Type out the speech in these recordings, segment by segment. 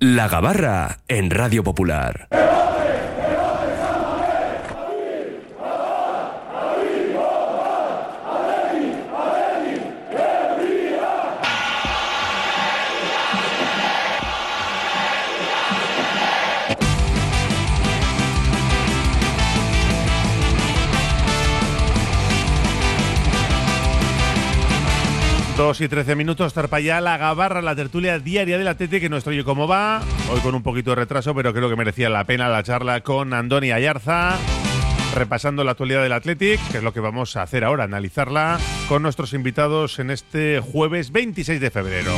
La Gabarra en Radio Popular. 2:13, Tarpayá, La Gabarra, la tertulia diaria del Atleti, que no estoy cómo va, hoy con un poquito de retraso, pero creo que merecía la pena la charla con Andoni Ayarza, repasando la actualidad del Athletic, que es lo que vamos a hacer ahora, analizarla con nuestros invitados en este jueves 26 de febrero.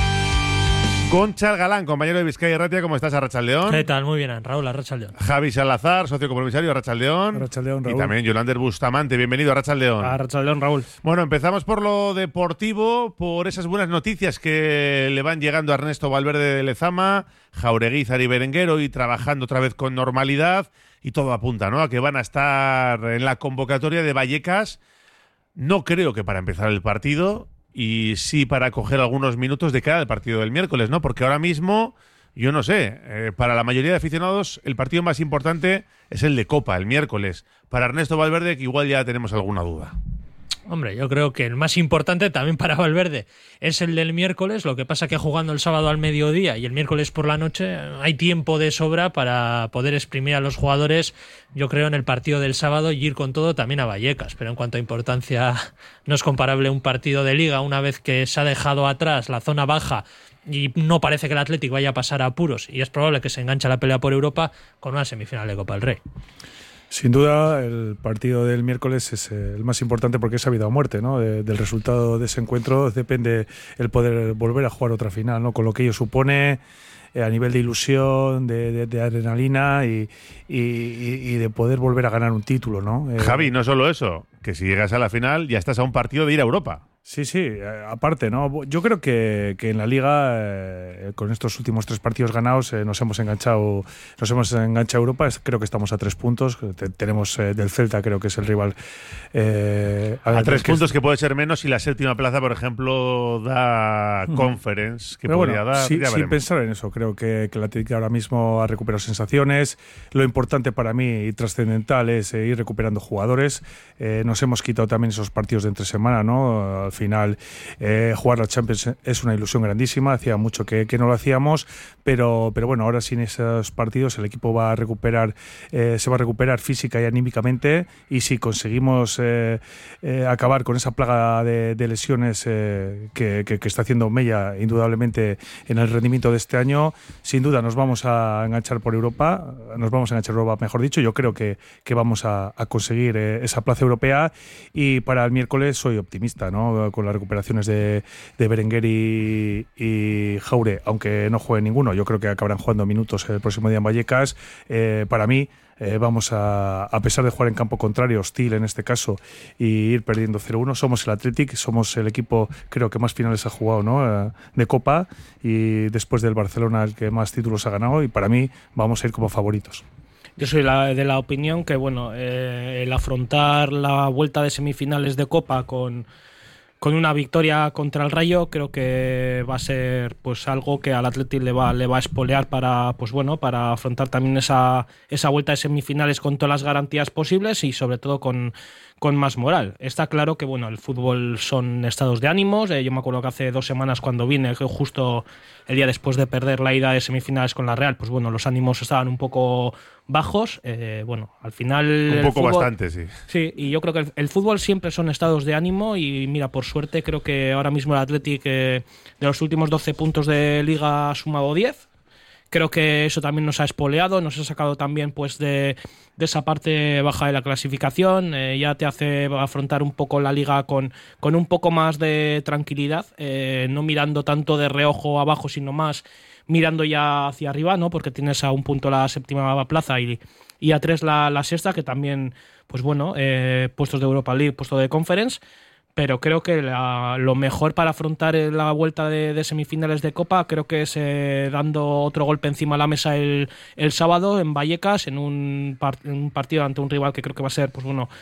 Gonchal Galán, compañero de Vizcaya Ratia, ¿cómo estás, Arratsaldeón? ¿Qué tal? Muy bien, Raúl, Arratsaldeón. Javi Salazar, socio compromisario, Arratsaldeón. Arratsaldeón, Raúl. Y también Yolander Bustamante, bienvenido, Arratsaldeón. Arratsaldeón, Raúl. Bueno, empezamos por lo deportivo, por esas buenas noticias que le van llegando a Ernesto Valverde de Lezama, Jauregui, Zari Berenguer, hoy trabajando otra vez con normalidad, y todo apunta, ¿no?, a que van a estar en la convocatoria de Vallecas. No creo que para empezar el partido, y sí para coger algunos minutos de cara al partido del miércoles, ¿no? Porque ahora mismo, yo no sé, para la mayoría de aficionados el partido más importante es el de Copa, el miércoles. Para Ernesto Valverde, que igual ya tenemos alguna duda. Hombre, yo creo que el más importante también para Valverde es el del miércoles. Lo que pasa que jugando el sábado al mediodía y el miércoles por la noche hay tiempo de sobra para poder exprimir a los jugadores, yo creo, en el partido del sábado y ir con todo también a Vallecas. Pero en cuanto a importancia, no es comparable un partido de Liga una vez que se ha dejado atrás la zona baja y no parece que el Athletic vaya a pasar a apuros y es probable que se enganche a la pelea por Europa con una semifinal de Copa del Rey. Sin duda, el partido del miércoles es el más importante porque es a vida o muerte, ¿no? Del resultado de ese encuentro depende el poder volver a jugar otra final, ¿no? Con lo que ello supone a nivel de ilusión, de adrenalina y de poder volver a ganar un título, ¿no? Javi, no solo eso, que si llegas a la final ya estás a un partido de ir a Europa. Sí, aparte, ¿no? Yo creo que en la Liga, con estos últimos 3 partidos ganados, nos hemos enganchado a Europa. Creo que estamos a 3 puntos. Tenemos del Celta, creo que es el rival. A 3 puntos, que puede ser menos si la séptima plaza, por ejemplo, da Conference, que pero podría dar. Sin pensar en eso, creo que el Atlético ahora mismo ha recuperado sensaciones. Lo importante para mí y trascendental es ir recuperando jugadores. Nos hemos quitado también esos partidos de entre semana, ¿no? Al final, jugar la Champions es una ilusión grandísima. Hacía mucho que no lo hacíamos, pero bueno, ahora sin esos partidos el equipo se va a recuperar física y anímicamente, y si conseguimos acabar con esa plaga de lesiones que está haciendo mella indudablemente en el rendimiento de este año, sin duda nos vamos a enganchar por Europa, mejor dicho. Yo creo que vamos a conseguir esa plaza europea, y para el miércoles soy optimista, ¿no? Con las recuperaciones de Berenguer y Jaure, aunque no juegue ninguno, yo creo que acabarán jugando minutos el próximo día en Vallecas. Para mí, vamos a pesar de jugar en campo contrario, hostil en este caso, y ir perdiendo 0-1, somos el Athletic, somos el equipo, creo que más finales ha jugado, ¿no? De Copa, y después del Barcelona el que más títulos ha ganado, y para mí vamos a ir como favoritos. Yo soy de la opinión que, bueno, el afrontar la vuelta de semifinales de Copa con una victoria contra el Rayo, creo que va a ser pues algo que al Athletic le va a espolear para afrontar también esa vuelta de semifinales con todas las garantías posibles y sobre todo con más moral. Está claro que, bueno, el fútbol son estados de ánimos. Yo me acuerdo que hace 2 semanas cuando vine, justo el día después de perder la ida de semifinales con la Real, pues bueno, los ánimos estaban un poco bajos. Al final... Un poco fútbol, bastante, sí. Sí, y yo creo que el fútbol siempre son estados de ánimo, y mira, por suerte creo que ahora mismo el Athletic de los últimos 12 puntos de Liga ha sumado 10. Creo que eso también nos ha espoleado, nos ha sacado también pues de esa parte baja de la clasificación. Ya te hace afrontar un poco la Liga con un poco más de tranquilidad, no mirando tanto de reojo abajo, sino más mirando ya hacia arriba, ¿no? Porque tienes a 1 punto la séptima plaza y a 3 la sexta, que también, pues bueno, puestos de Europa League, puesto de Conference. Pero creo que lo mejor para afrontar la vuelta de semifinales de Copa, creo que es dando otro golpe encima de la mesa el sábado en Vallecas, en un partido ante un rival que creo que va a ser, pues bueno,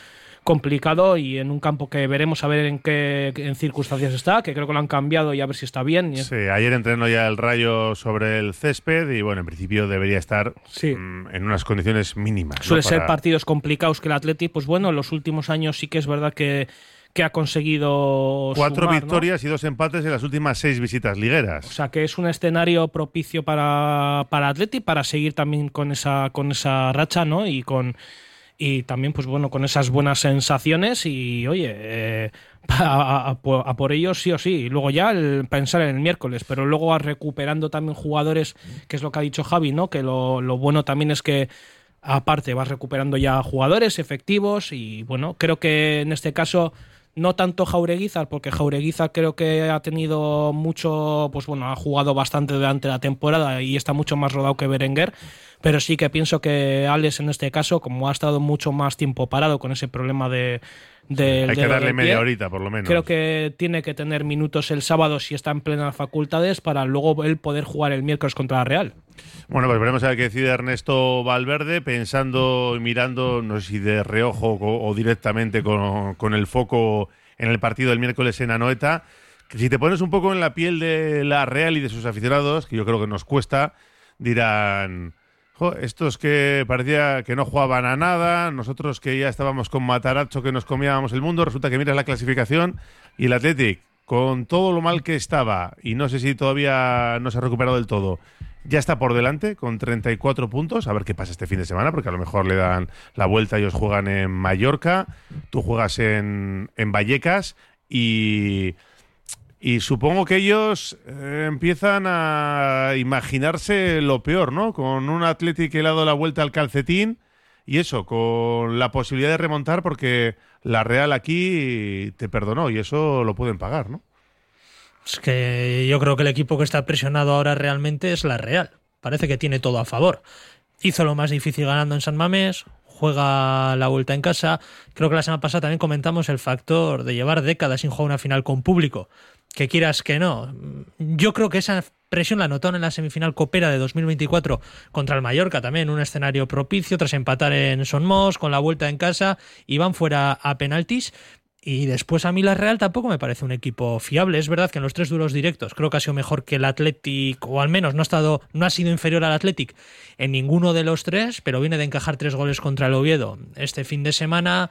complicado y en un campo que veremos a ver en circunstancias está, que creo que lo han cambiado y a ver si está bien. Sí, ayer entrenó ya el Rayo sobre el césped y bueno, en principio debería estar en unas condiciones mínimas. Suele ser partidos complicados que el Athletic, pues bueno, en los últimos años sí que es verdad que ha conseguido 4 sumar, victorias, ¿no? y 2 empates en las últimas 6 visitas ligueras. O sea que es un escenario propicio para Athletic para seguir también con esa racha, ¿no? Y también, pues bueno, con esas buenas sensaciones y, oye, a por ellos sí o sí. Y luego ya pensar en el miércoles, pero luego recuperando también jugadores, que es lo que ha dicho Javi, ¿no? Que lo bueno también es que, aparte, vas recuperando ya jugadores efectivos y, bueno, creo que en este caso no tanto Jaureguizar, porque Jaureguizar creo que ha tenido mucho, pues bueno, ha jugado bastante durante la temporada y está mucho más rodado que Berenguer, pero sí que pienso que Alex en este caso, como ha estado mucho más tiempo parado con ese problema hay que darle media horita por lo menos. Creo que tiene que tener minutos el sábado si está en plenas facultades para luego él poder jugar el miércoles contra la Real. Bueno, pues veremos a ver qué decide Ernesto Valverde, pensando y mirando, no sé si de reojo o directamente con el foco en el partido del miércoles en Anoeta. Que si te pones un poco en la piel de la Real y de sus aficionados, que yo creo que nos cuesta, dirán: estos que parecía que no jugaban a nada, nosotros que ya estábamos con Matarazzo, que nos comíamos el mundo, resulta que miras la clasificación y el Athletic, con todo lo mal que estaba, y no sé si todavía no se ha recuperado del todo, ya está por delante con 34 puntos. A ver qué pasa este fin de semana, porque a lo mejor le dan la vuelta. Ellos juegan en Mallorca, tú juegas en Vallecas y supongo que ellos empiezan a imaginarse lo peor, ¿no? Con un Athletic que le ha dado la vuelta al calcetín y eso, con la posibilidad de remontar, porque la Real aquí te perdonó y eso lo pueden pagar, ¿no? Es que yo creo que el equipo que está presionado ahora realmente es la Real. Parece que tiene todo a favor. Hizo lo más difícil ganando en San Mamés, juega la vuelta en casa. Creo que la semana pasada también comentamos el factor de llevar décadas sin jugar una final con público. Que quieras que no. Yo creo que esa presión la notaron en la semifinal copera de 2024 contra el Mallorca, también un escenario propicio tras empatar en Son Mos, con la vuelta en casa, y van fuera a penaltis. Y después a mí la Real tampoco me parece un equipo fiable. Es verdad que en los 3 duelos directos creo que ha sido mejor que el Athletic, o al menos no ha sido inferior al Athletic en ninguno de los 3, pero viene de encajar 3 goles contra el Oviedo. Este fin de semana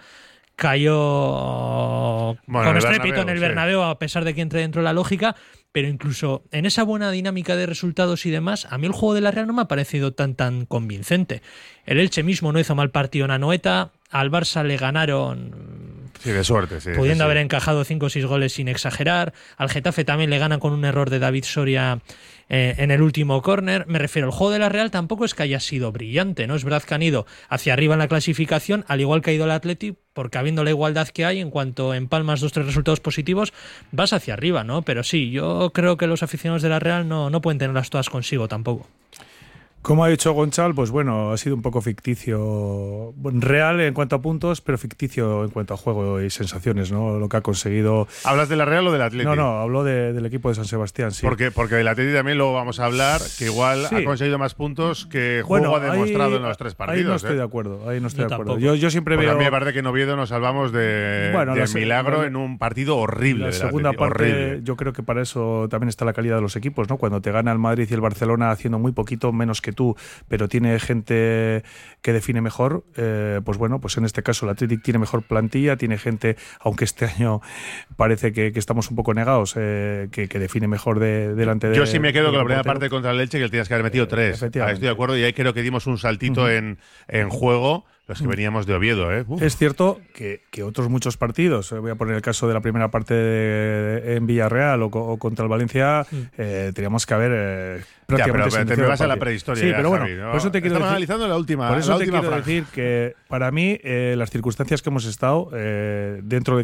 cayó con estrépito en el Bernabéu, a pesar de que entre dentro de la lógica, pero incluso en esa buena dinámica de resultados y demás, a mí el juego de la Real no me ha parecido tan convincente. El Elche mismo no hizo mal partido en Anoeta, al Barça le ganaron, sí, de suerte, sí, pudiendo haber encajado 5 o 6 goles sin exagerar. Al Getafe también le ganan con un error de David Soria en el último córner. Me refiero, el juego de la Real tampoco es que haya sido brillante, ¿no? Es verdad que han ido hacia arriba en la clasificación, al igual que ha ido el Athletic, porque habiendo la igualdad que hay, en cuanto empalmas 2-3 resultados positivos, vas hacia arriba, ¿no? Pero sí, yo creo que los aficionados de la Real no pueden tenerlas todas consigo tampoco. Como ha dicho Gonçal, pues bueno, ha sido un poco ficticio, real en cuanto a puntos, pero ficticio en cuanto a juego y sensaciones, ¿no? Lo que ha conseguido. ¿Hablas de la Real o del Atlético? No, hablo del equipo de San Sebastián, sí. Porque del Atlético también lo vamos a hablar, que igual ha conseguido más puntos que juego ha demostrado en los 3 partidos. Ahí no estoy de acuerdo, Yo siempre porque veo. A mí me parece que en Oviedo nos salvamos de milagro en un partido horrible. La segunda parte, yo creo que para eso también está la calidad de los equipos, ¿no? Cuando te gana el Madrid y el Barcelona haciendo muy poquito menos que tú, pero tiene gente que define mejor, pues bueno, pues en este caso el Athletic tiene mejor plantilla, tiene gente, aunque este año parece que estamos un poco negados, que define mejor delante de. Yo sí me quedo con la primera parte contra el Elche, que le tienes que haber metido 3. Estoy de acuerdo, y ahí creo que dimos un saltito en juego. Los que veníamos de Oviedo, ¿eh? Es cierto que otros muchos partidos, voy a poner el caso de la primera parte en Villarreal o contra el Valencia, teníamos que haber prácticamente. Pero te vas a la prehistoria. Sí, ya, pero bueno, Javi, ¿no? Por eso te quiero Estamos decir, analizando la última. Por eso la te última quiero franja. decir que para mí las circunstancias que hemos estado, dentro de que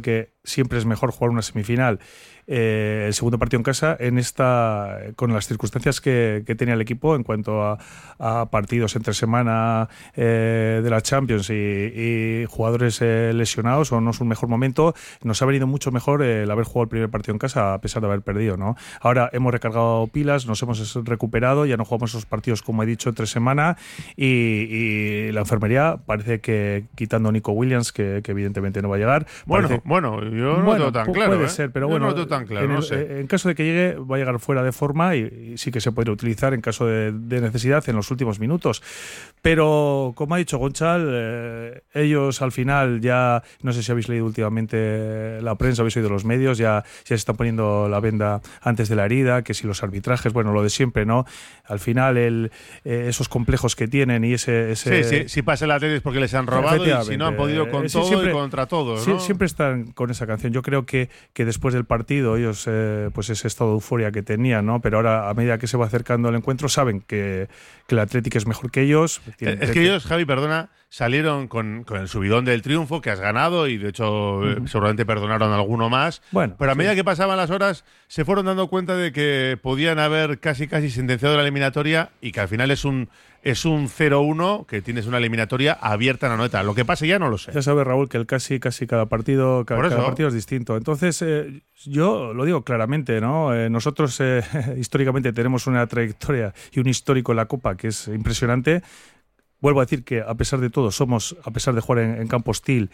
siempre es mejor jugar una semifinal, el segundo partido en casa, con las circunstancias que tenía el equipo en cuanto a partidos entre semana de la Champions y jugadores lesionados, o no es un mejor momento. Nos ha venido mucho mejor el haber jugado el primer partido en casa a pesar de haber perdido, ¿no? Ahora hemos recargado pilas, nos hemos recuperado, ya no jugamos esos partidos, como he dicho, entre semana, y la enfermería parece que, quitando a Nico Williams, que evidentemente no va a llegar. Bueno, yo no lo tengo tan claro. Puede ser, pero yo bueno, no lo tengo tan claro, no sé. En caso de que llegue, va a llegar fuera de forma y sí que se podría utilizar en caso de necesidad en los últimos minutos. Pero, como ha dicho Gonçal, ellos al final ya, no sé si habéis leído últimamente la prensa, habéis oído los medios, ya se están poniendo la venda antes de la herida, que si los arbitrajes, bueno, lo de siempre, ¿no? Al final, esos complejos que tienen y ese Sí, si pasa el Atlético es porque les han robado y si no han podido con todo siempre, y contra todos, ¿no? Siempre están con esa canción. Yo creo que después del partido ellos, pues ese estado de euforia que tenían, ¿no? Pero ahora, a medida que se va acercando el encuentro, saben que el Atlético es mejor que ellos. Es que ellos, Javi, perdona, salieron con el subidón del triunfo, que has ganado, y de hecho seguramente perdonaron a alguno más. Bueno, pero a medida que pasaban las horas, se fueron dando cuenta de que podían haber casi sentenciado la eliminatoria y que al final es un 0-1, que tienes una eliminatoria abierta en la nota. Lo que pase ya no lo sé. Ya sabes, Raúl, que casi cada partido es distinto. Entonces, yo lo digo claramente, ¿no? Nosotros históricamente tenemos una trayectoria y un histórico en la Copa que es impresionante. Vuelvo a decir que a pesar de todo a pesar de jugar en campo hostil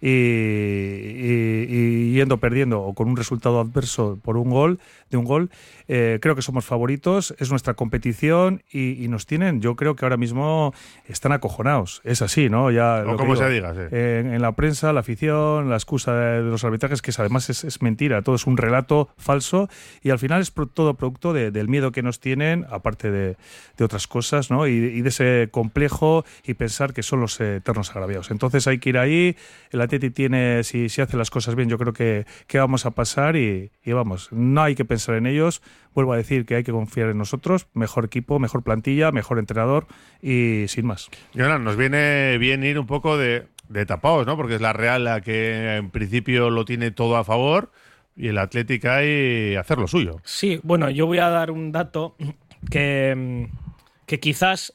y yendo perdiendo o con un resultado adverso por un gol, creo que somos favoritos, es nuestra competición y nos tienen, yo creo que ahora mismo están acojonados, es así, ¿no? Ya o como se diga, sí. En la prensa, la afición, la excusa de los arbitrajes, que además es mentira, todo es un relato falso y al final es todo producto del miedo que nos tienen, aparte de otras cosas, ¿no? Y de ese complejo y pensar que son los eternos agraviados. Entonces hay que ir ahí, el Atleti tiene, si hace las cosas bien, yo creo que vamos a pasar y vamos, no hay que pensar en ellos, vuelvo a decir que hay que confiar en nosotros, mejor equipo, mejor plantilla, mejor entrenador y sin más. Jonan, nos viene bien ir un poco de tapados, ¿no? Porque es la Real la que en principio lo tiene todo a favor y el Atlético hay hacer lo suyo. Sí, bueno, yo voy a dar un dato que quizás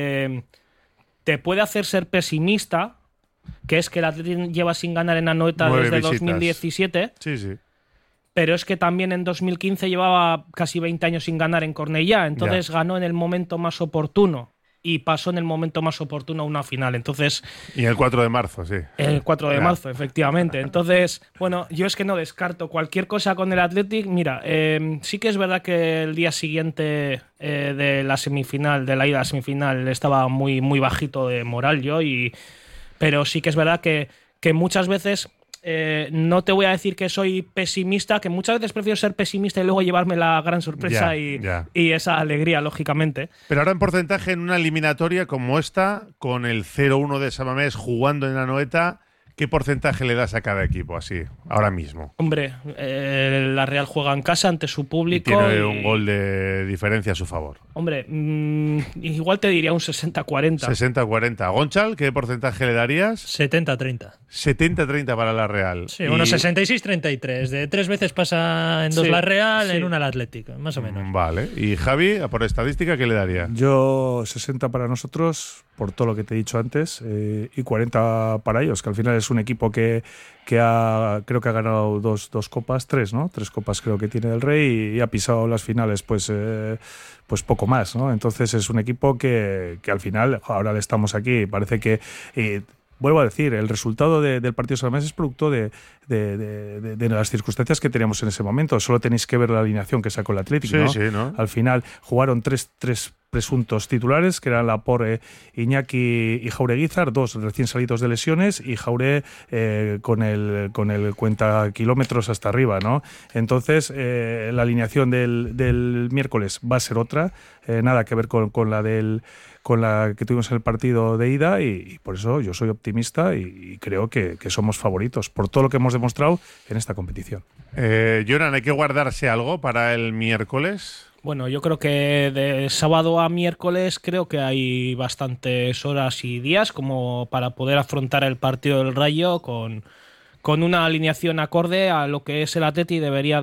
te puede hacer ser pesimista, que es que el Atlético lleva sin ganar en Anoeta desde 2017. Sí. Pero es que también en 2015 llevaba casi 20 años sin ganar en Cornellá. Entonces ganó en el momento más oportuno y pasó en el momento más oportuno a una final. Entonces, y el 4 de marzo, sí. El 4 de marzo, efectivamente. Entonces, bueno, yo es que no descarto cualquier cosa con el Athletic. Mira, sí que es verdad que el día siguiente de la semifinal, de la ida a la semifinal, estaba muy, muy bajito de moral yo, pero sí que es verdad que muchas veces... no te voy a decir que soy pesimista, que muchas veces prefiero ser pesimista y luego llevarme la gran sorpresa y esa alegría, lógicamente. Pero ahora en porcentaje en una eliminatoria como esta, con el 0-1 de Samamés jugando en Anoeta, ¿qué porcentaje le das a cada equipo así, ahora mismo? Hombre, la Real juega en casa ante su público. Y tiene un gol de diferencia a su favor. Hombre, igual te diría un 60-40. 60-40. ¿Gonçal, qué porcentaje le darías? 70-30. 70-30 para la Real. Sí, unos 66-33. De 3 veces pasa en 2 la Real, en una el Atlético, más o menos. Vale. ¿Y Javi, por estadística, qué le daría? Yo 60 para nosotros, por todo lo que te he dicho antes, y 40 para ellos, que al final es un equipo que creo que ha ganado dos copas, 3, ¿no? 3 copas creo que tiene del Rey y ha pisado las finales, pues poco más, ¿no? Entonces es un equipo que al final, ahora estamos aquí, parece que... vuelvo a decir, el resultado del partido de Samamés es producto de las circunstancias que teníamos en ese momento. Solo tenéis que ver la alineación que sacó el Atlético, ¿no? Sí, ¿no? Al final jugaron tres presuntos titulares, que eran Laporte, Iñaki y Jaureguizar, 2 recién salidos de lesiones, y Jaure con el cuenta kilómetros hasta arriba, ¿no? Entonces, la alineación del miércoles va a ser otra, nada que ver con la que tuvimos en el partido de ida, y por eso yo soy optimista y creo que somos favoritos por todo lo que hemos demostrado en esta competición. Jonan, ¿hay que guardarse algo para el miércoles? Bueno, yo creo que de sábado a miércoles creo que hay bastantes horas y días como para poder afrontar el partido del Rayo con con una alineación acorde a lo que es el Atleti debería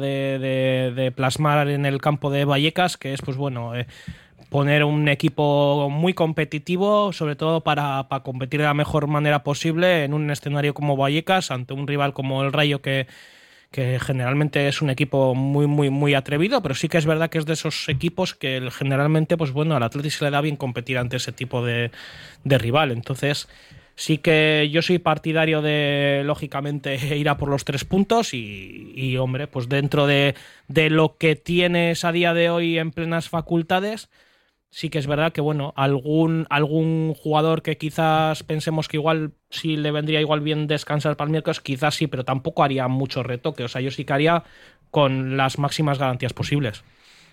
de plasmar en el campo de Vallecas, que es, pues bueno, poner un equipo muy competitivo, sobre todo para competir de la mejor manera posible en un escenario como Vallecas, ante un rival como el Rayo que generalmente es un equipo muy atrevido, pero sí que es verdad que es de esos equipos que generalmente, pues bueno, al Atleti se le da bien competir ante ese tipo de rival. Entonces, sí que yo soy partidario de, lógicamente, ir a por los 3 puntos y hombre, pues dentro de lo que tienes a día de hoy en plenas facultades, sí que es verdad que, bueno, algún jugador que quizás pensemos que igual sí le vendría igual bien descansar para el miércoles, quizás sí, pero tampoco haría mucho retoque. O sea, yo sí que haría con las máximas garantías posibles.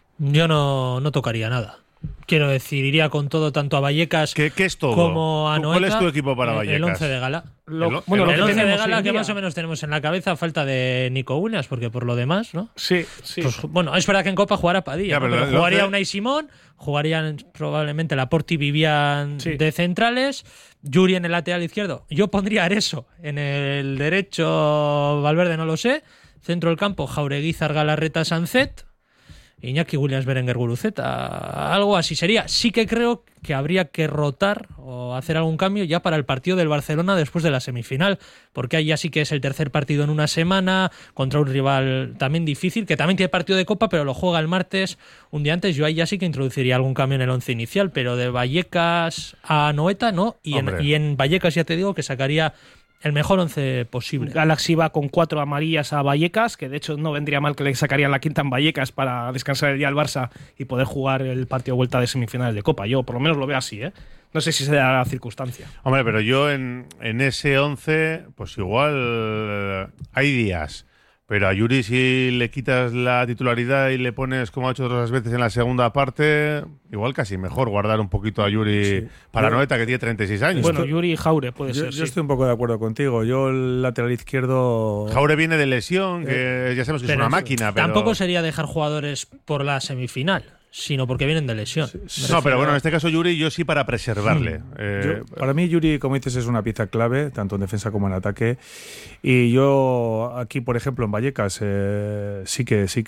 Yo no tocaría nada. Quiero decir, iría con todo, tanto a Vallecas ¿Qué es todo? como a Noeta. ¿Cuál es tu equipo para Vallecas? El 11 de gala. El El 11 de gala que día. más o menos tenemos en la cabeza, falta de Nico Unas, porque por lo demás, ¿no? Sí. Pues, bueno, es verdad que en Copa jugará Padilla, Ya, ¿no? pero Pero jugaría 11... Unai Simón, jugarían probablemente Laporte y Vivian de centrales, Yuri en el lateral izquierdo. Yo pondría a Areso en el derecho, Valverde no lo sé, centro del campo, Jauregui, Galarreta, Sancet, Iñaki Williams, Berenguer, Guruceta, algo así sería. Sí que creo que habría que rotar o hacer algún cambio ya para el partido del Barcelona después de la semifinal, porque ahí ya sí que es el tercer partido en una semana contra un rival también difícil, que también tiene partido de Copa, pero lo juega el martes, un día antes. Yo ahí ya sí que introduciría algún cambio en el 11 inicial, pero de Vallecas a Noeta no, y en Vallecas ya te digo que sacaría el mejor 11 posible. Galaxy va con 4 amarillas a Vallecas, que de hecho no vendría mal que le sacarían la quinta en Vallecas para descansar el día al Barça y poder jugar el partido de vuelta de semifinales de Copa. Yo por lo menos lo veo así, ¿eh? No sé si se da la circunstancia. Hombre, pero yo en ese 11, pues igual hay días. Pero a Yuri, si le quitas la titularidad y le pones, como ha hecho otras veces en la segunda parte, igual casi mejor guardar un poquito a Yuri para Noeta, que tiene 36 años. Bueno, Yuri y Jaure puede ser. Yo estoy un poco de acuerdo contigo. Yo el lateral izquierdo... Jaure viene de lesión, que ya sabemos que es una máquina. Pero tampoco sería dejar jugadores por la semifinal, sino porque vienen de lesión. No, pero bueno, en este caso Yuri, yo sí para preservarle. Para mí Yuri, como dices, es una pieza clave, tanto en defensa como en ataque. Y yo aquí, por ejemplo, en Vallecas, sí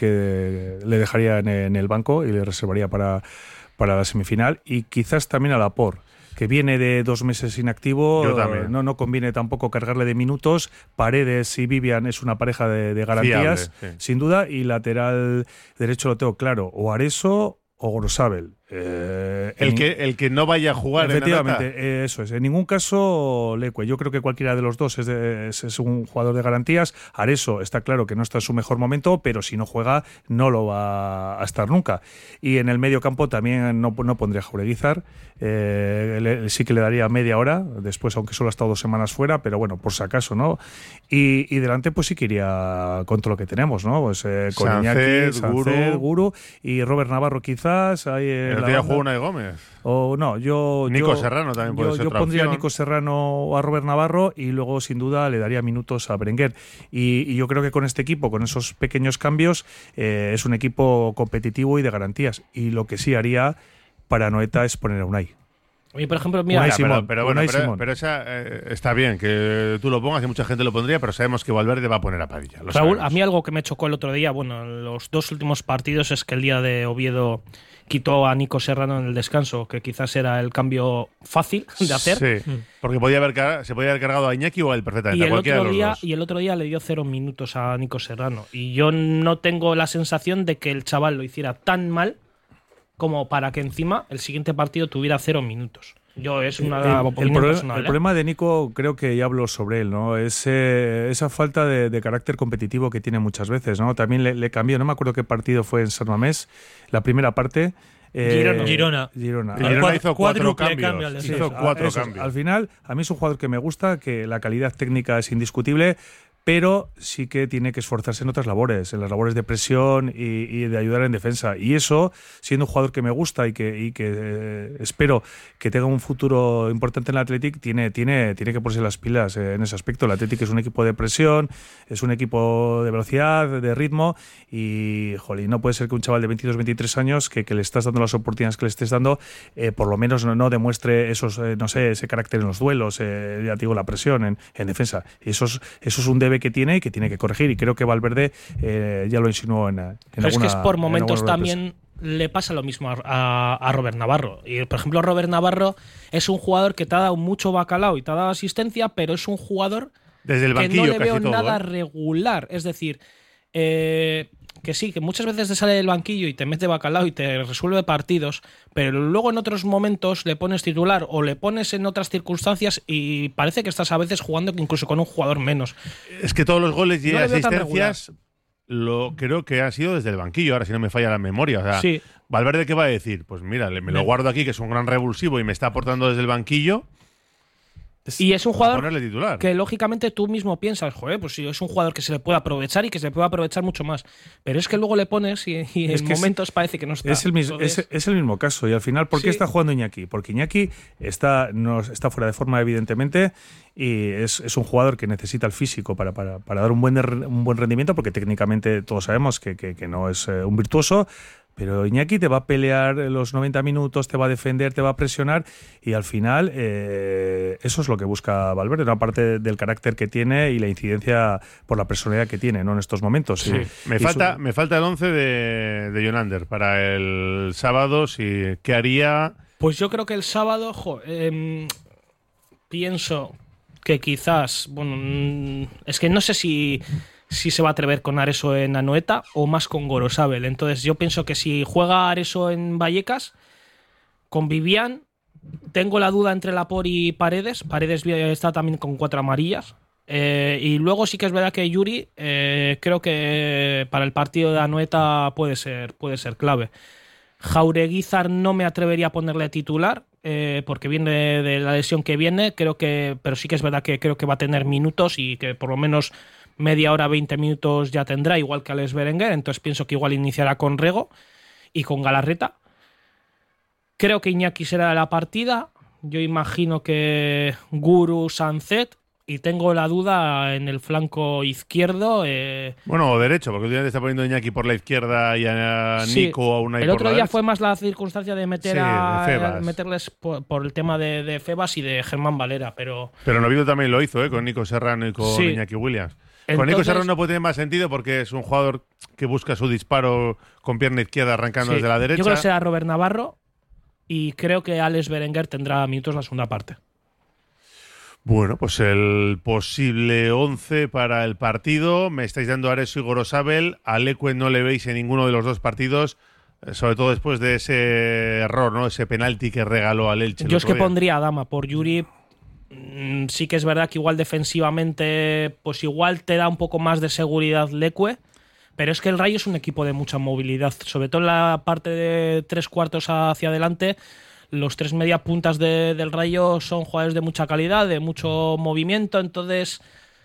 que le dejaría en el banco y le reservaría para la semifinal. Y quizás también a Laporte, que viene de 2 meses inactivo. No conviene tampoco cargarle de minutos. Paredes y Vivian es una pareja de garantías, fiable, sí. sin duda. Y lateral derecho lo tengo claro, o Areso o Grosabel. El que no vaya a jugar. Efectivamente, eso es. En ningún caso Leque. Yo creo que cualquiera de los dos es un jugador de garantías. Areso está claro que no está en su mejor momento, pero si no juega no lo va a estar nunca. Y en el medio campo también no pondría a Jaureguizar. Sí que le daría media hora después, aunque solo ha estado 2 semanas fuera, pero bueno, por si acaso, ¿no? Y delante pues sí que iría con todo lo que tenemos, ¿no? Pues con Iñaki, Sancet, Guru y Robert Navarro quizás. El día jugó Unai Gómez. O no, Nico Serrano también puede ser. Yo otra pondría opción. a Nico Serrano o a Robert Navarro y luego sin duda le daría minutos a Berenguer. Y yo creo que con este equipo, con esos pequeños cambios, es un equipo competitivo y de garantías. Y lo que sí haría para Noeta es poner a Unai. Oye, por ejemplo, mira, pero esa está bien que tú lo pongas y mucha gente lo pondría, pero sabemos que Valverde va a poner a Padilla. Raúl, sabemos. a mí algo que me chocó el otro día, bueno, en los 2 últimos partidos, es que el día de Oviedo quitó a Nico Serrano en el descanso, que quizás era el cambio fácil de hacer. Sí, porque se podía haber cargado a Iñaki o a él perfectamente. Y el otro día le dio 0 minutos a Nico Serrano. Y yo no tengo la sensación de que el chaval lo hiciera tan mal como para que encima el siguiente partido tuviera 0 minutos. Es una opinión personal. El problema de Nico, creo que ya hablo sobre él, ¿no? Es esa falta de carácter competitivo que tiene muchas veces, ¿no? También le cambió, no me acuerdo qué partido fue en San Mamés, la primera parte. Girona hizo 4 cambios. Hizo 4 cambios. Al final, a mí es un jugador que me gusta, que la calidad técnica es indiscutible, pero sí que tiene que esforzarse en otras labores, en las labores de presión y de ayudar en defensa. Y eso, siendo un jugador que me gusta y que espero que tenga un futuro importante en el Athletic, tiene que ponerse las pilas en ese aspecto. El Athletic es un equipo de presión, es un equipo de velocidad, de ritmo, y jolín, no puede ser que un chaval de 22, 23 años que le estás dando las oportunidades que le estés dando, por lo menos no demuestre ese carácter en los duelos, ya te digo, la presión en defensa. Y eso es un debe sabe que tiene y que tiene que corregir, y creo que Valverde ya lo insinuó en pero es que es por momentos alguna también le pasa lo mismo a Robert Navarro. Y por ejemplo, Robert Navarro es un jugador que te ha dado mucho bacalao y te ha dado asistencia, pero es un jugador desde el banquillo, que no le casi veo todo, nada regular. Es decir, que sí, que muchas veces te sale del banquillo y te mete bacalao y te resuelve partidos, pero luego en otros momentos le pones titular o le pones en otras circunstancias y parece que estás a veces jugando incluso con un jugador menos. Es que todos los goles y No le veo tan asistencias lo creo que han sido desde el banquillo, ahora si no me falla la memoria. O sea, Sí. Valverde, ¿qué va a decir? Pues mira, me lo guardo aquí, que es un gran revulsivo y me está aportando desde el banquillo. Y es un a jugador ponerle titular. que lógicamente tú mismo piensas, joder, pues si es un jugador que se le puede aprovechar y que se le puede aprovechar mucho más. Pero es que luego le pones y Es en que momentos parece que no está. Es el mismo caso. Y al final, ¿por qué Sí. está jugando Iñaki? Porque Iñaki está fuera de forma, evidentemente, y es un jugador que necesita el físico para dar un buen rendimiento, porque técnicamente todos sabemos que no es un virtuoso. Pero Iñaki te va a pelear los 90 minutos, te va a defender, te va a presionar, y al final eso es lo que busca Valverde, ¿no? Aparte del carácter que tiene y la incidencia por la personalidad que tiene, ¿no? En estos momentos. Sí. Me falta el 11 de Jonander para el sábado. ¿Qué haría? Pues yo creo que el sábado, pienso que quizás, es que no sé si se va a atrever con Areso en Anoeta o más con Gorosabel. Entonces yo pienso que si juega Areso en Vallecas, con Vivian, tengo la duda entre Laporte y Paredes. Paredes está también con 4 amarillas. Y luego sí que es verdad que Yuri, creo que para el partido de Anoeta puede ser clave. Jaureguizar no me atrevería a ponerle titular, porque viene de la lesión que viene, pero sí que es verdad que creo que va a tener minutos y que por lo menos media hora, 20 minutos ya tendrá, igual que Alex Berenguer. Entonces pienso que igual iniciará con Rego y con Galarreta. Creo que Iñaki será de la partida. Yo imagino que Guru, Sancet, y tengo la duda en el flanco izquierdo. Bueno, o derecho, porque últimamente está poniendo Iñaki por la izquierda y a Sí, Nico a una y el por otro la día derecha. fue más la circunstancia de meter Sí, de Febas. meterles por el tema de Febas y de Germán Valera, pero Pero Novido también lo hizo, con Nico Serrano y con Sí. Iñaki Williams. Con Nico Entonces- Serrano no puede tener más sentido porque es un jugador que busca su disparo con pierna izquierda arrancando sí, desde la derecha. yo creo que será Robert Navarro y creo que Alex Berenguer tendrá minutos la segunda parte. Bueno, pues el posible 11 para el partido. Me estáis dando Areso y Gorosabel. A Leque no le veis en ninguno de los dos partidos, sobre todo después de ese error, ¿no? Ese penalti que regaló al Elche. Yo es que pondría a Dama por Yuri. Sí que es verdad que igual defensivamente, pues igual te da un poco más de seguridad Leque, pero es que el Rayo es un equipo de mucha movilidad, sobre todo en la parte de 3/4 hacia adelante. Los 3 media puntas del Rayo son jugadores de mucha calidad, de mucho movimiento, entonces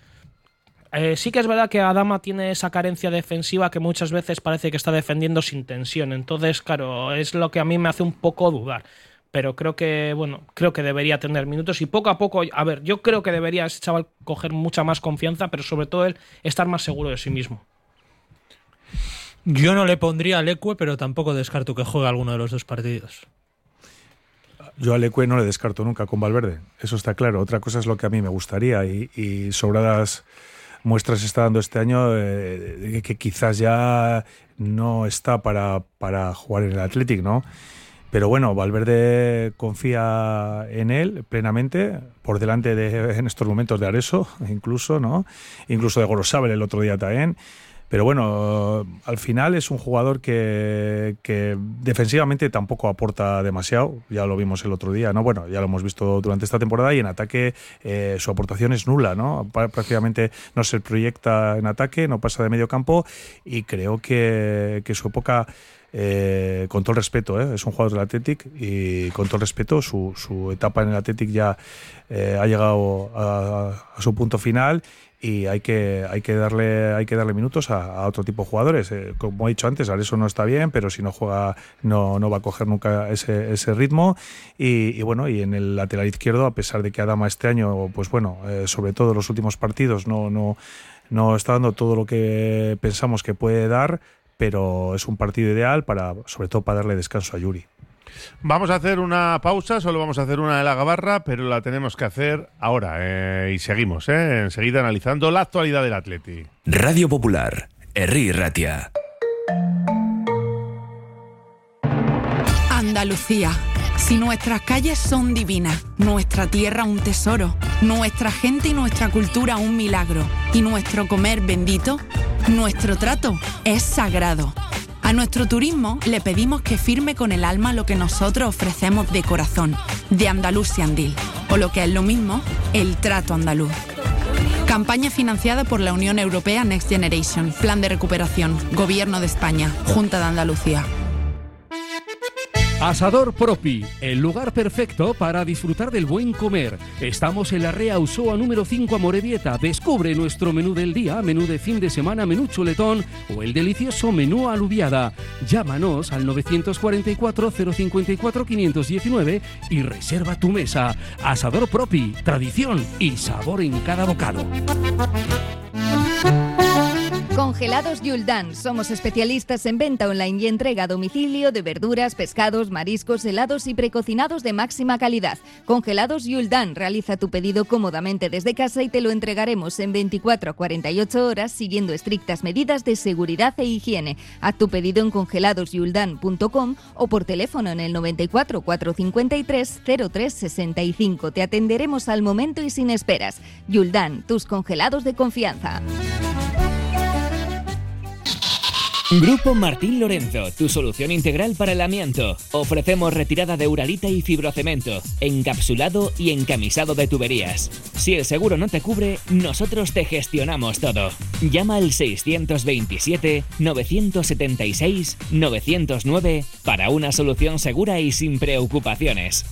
sí que es verdad que Adama tiene esa carencia defensiva que muchas veces parece que está defendiendo sin tensión, entonces claro, es lo que a mí me hace un poco dudar. Pero creo que debería tener minutos y poco a poco, a ver, yo creo que debería ese chaval coger mucha más confianza, pero sobre todo él estar más seguro de sí mismo. Yo no le pondría a Leque, pero tampoco descarto que juegue alguno de los dos partidos. Yo a Leque no le descarto nunca con Valverde, eso está claro. Otra cosa es lo que a mí me gustaría, y sobradas muestras está dando este año de que quizás ya no está para jugar en el Athletic, ¿no? Pero bueno, Valverde confía en él plenamente, por delante en estos momentos de Areso, incluso, ¿no? Incluso de Gorosabel el otro día también. Pero bueno, al final es un jugador que defensivamente tampoco aporta demasiado. Ya lo vimos el otro día, ¿no? Bueno, ya lo hemos visto durante esta temporada, y en ataque su aportación es nula, ¿no? Prácticamente no se proyecta en ataque, no pasa de medio campo, y creo que su época, con todo el respeto, es un jugador del Athletic, y con todo el respeto, su etapa en el Athletic ya ha llegado a su punto final, y hay que darle minutos a otro tipo de jugadores. Como he dicho antes, Areso no está bien, pero si no juega no va a coger nunca ese ritmo. Y bueno, y en el lateral izquierdo, a pesar de que Adama este año, pues bueno, sobre todo en los últimos partidos, no está dando todo lo que pensamos que puede dar, pero es un partido ideal sobre todo para darle descanso a Yuri. Vamos a hacer una pausa, solo vamos a hacer una de la Gabarra, pero la tenemos que hacer ahora. Y seguimos, enseguida analizando la actualidad del Atleti. Radio Popular, Herri Ratia. Andalucía. Si nuestras calles son divinas, nuestra tierra un tesoro, nuestra gente y nuestra cultura un milagro, y nuestro comer bendito, nuestro trato es sagrado. A nuestro turismo le pedimos que firme con el alma lo que nosotros ofrecemos de corazón, de Andalusian Deal, o lo que es lo mismo, el trato andaluz. Campaña financiada por la Unión Europea Next Generation, Plan de Recuperación, Gobierno de España, Junta de Andalucía. Asador Propi, el lugar perfecto para disfrutar del buen comer. Estamos en la Rea Usoa número 5 Amorebieta. Descubre nuestro menú del día, menú de fin de semana, menú chuletón o el delicioso menú alubiada. Llámanos al 944 054 519 y reserva tu mesa. Asador Propi, tradición y sabor en cada bocado. Congelados Yuldan. Somos especialistas en venta online y entrega a domicilio de verduras, pescados, mariscos, helados y precocinados de máxima calidad. Congelados Yuldan. Realiza tu pedido cómodamente desde casa y te lo entregaremos en 24 a 48 horas siguiendo estrictas medidas de seguridad e higiene. Haz tu pedido en congeladosyuldan.com o por teléfono en el 94 453 0365. Te atenderemos al momento y sin esperas. Yuldan, tus congelados de confianza. Grupo Martín Lorenzo, tu solución integral para el amianto. Ofrecemos retirada de uralita y fibrocemento, encapsulado y encamisado de tuberías. Si el seguro no te cubre, nosotros te gestionamos todo. Llama al 627-976-909 para una solución segura y sin preocupaciones.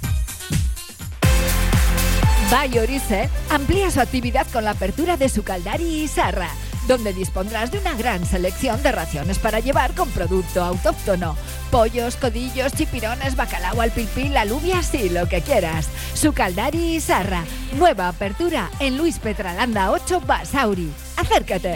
Bayorise amplía su actividad con la apertura de su Caldari y Sarra, donde dispondrás de una gran selección de raciones para llevar con producto autóctono. Pollos, codillos, chipirones, bacalao al pilpil, alubias y lo que quieras. Su Caldari y Sarra. Nueva apertura en Luis Petralanda 8 Basauri. Acércate.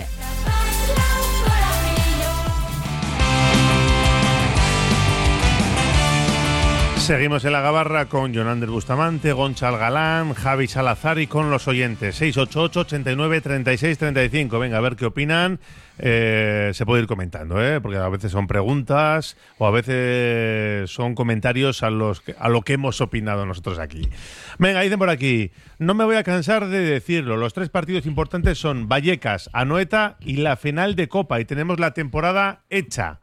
Seguimos en la Gabarra con Jonander Bustamante, Gonçal Galán, Javi Salazar y con los oyentes. 688 89 36 35. Venga, a ver qué opinan. Se puede ir comentando, porque a veces son preguntas o a veces son comentarios a lo que hemos opinado nosotros aquí. Venga, dicen por aquí, no me voy a cansar de decirlo, los 3 partidos importantes son Vallecas, Anoeta y la final de Copa, y tenemos la temporada hecha.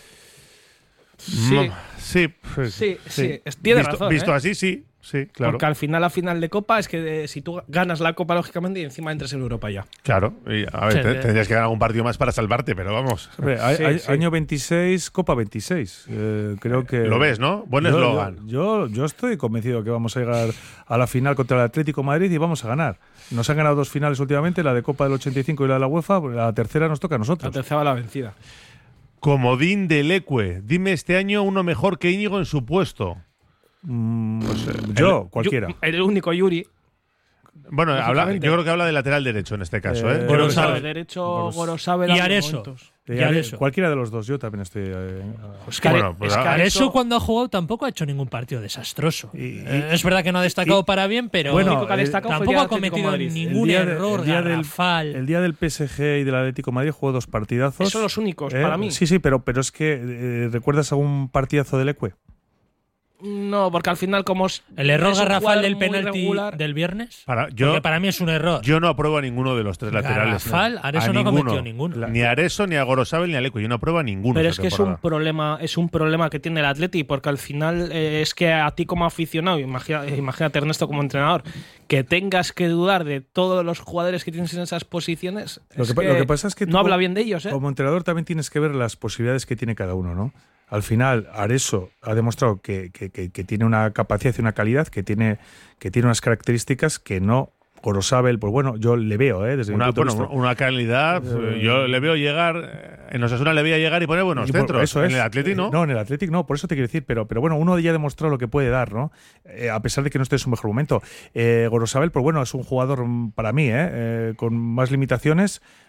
Sí. Tiene razón. Visto así, sí, claro. Porque al final, la final de Copa es que si tú ganas la Copa, lógicamente, y encima entres en Europa ya. Claro. Y, a ver, tendrías que ganar algún partido más para salvarte, pero vamos. Año 26, Copa 26. Creo que... Lo ves, ¿no? Buen eslogan. Yo estoy convencido que vamos a llegar a la final contra el Atlético de Madrid y vamos a ganar. Nos han ganado 2 finales últimamente, la de Copa del 85 y la de la UEFA. La tercera nos toca a nosotros. La tercera va la vencida. Comodín del Ecue. Dime este año uno mejor que Íñigo en su puesto. Cualquiera. El único Yuri. Bueno, yo creo que habla de lateral derecho en este caso. Gorosabel derecho, Gorosabel y Areso. Cualquiera de los dos, yo también estoy... Areso cuando ha jugado tampoco ha hecho ningún partido desastroso. Es verdad que no ha destacado para bien, pero tampoco ha cometido ningún error garrafal. El día del PSG y del Atlético de Madrid jugó 2 partidazos. Esos son los únicos para mí. Sí, pero es que ¿recuerdas algún partidazo del Ecue? No, porque al final como el error garrafal del penalti del viernes, porque para mí es un error. Yo no apruebo a ninguno de los 3 laterales. Garrafal, Areso no cometió ninguno. Ni a Areso, ni a Gorosabel, ni a Lecue. Yo no apruebo a ninguno. Pero es que es un problema que tiene el Atleti, porque al final es que a ti como aficionado, imagínate Ernesto como entrenador, que tengas que dudar de todos los jugadores que tienes en esas posiciones. Lo que pasa es que no habla bien de ellos. Como entrenador también tienes que ver las posibilidades que tiene cada uno, ¿no? Al final, Areso ha demostrado que tiene una capacidad y una calidad, que tiene unas características que no Gorosabel, pues bueno, yo le veo, desde mi punto de vista. Una calidad, yo le veo llegar, en Osasuna le veía llegar y poner buenos centros. Eso en el Athletic no. No, en el Athletic no, por eso te quiero decir, pero bueno, uno ya ha demostrado lo que puede dar, ¿no? A pesar de que no esté en su mejor momento. Gorosabel, pues bueno, es un jugador para mí, con más limitaciones.